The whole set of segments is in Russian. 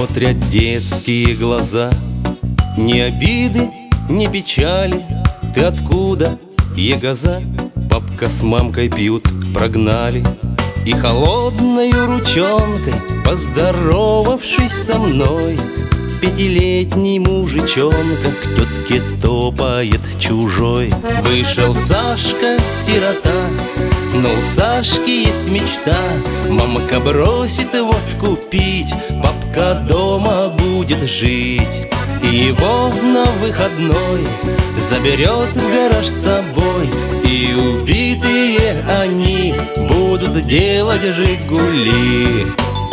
смотрят детские глаза. Ни обиды, ни печали. Ты откуда, егоза? Папка с мамкой пьют, прогнали. И холодною ручонкой, поздоровавшись со мной, пятилетний мужичонка к тетке топает чужой. Вышел Сашка, сирота, но у Сашки есть мечта. Мамка бросит водку пить, папка дома будет жить. И его на выходной заберет в гараж с собой. И убитые они будут делать «Жигули».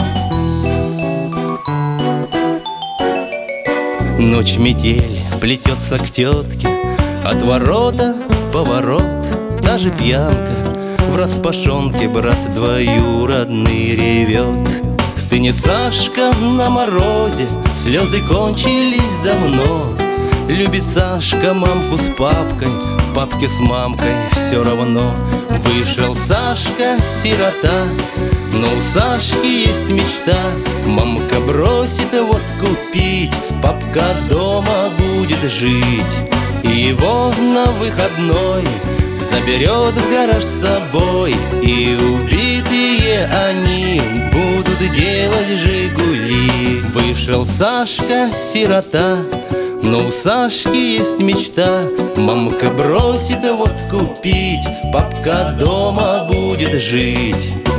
Ночь метель плетется к тетке, от ворота поворот. Даже пьянка в распашонке, брат двоюродный ревет. Стынет Сашка на морозе, слезы кончились давно. Любит Сашка мамку с папкой, папке с мамкой все равно. Вышел Сашка, сирота, но у Сашки есть мечта. Мамка бросит водку пить, папка дома будет жить. И его на выходной заберет в гараж с собой. И убитые они будут делать «Жигули». Вышел Сашка, сирота, но у Сашки есть мечта. Мамка бросит водку пить, папка дома будет жить.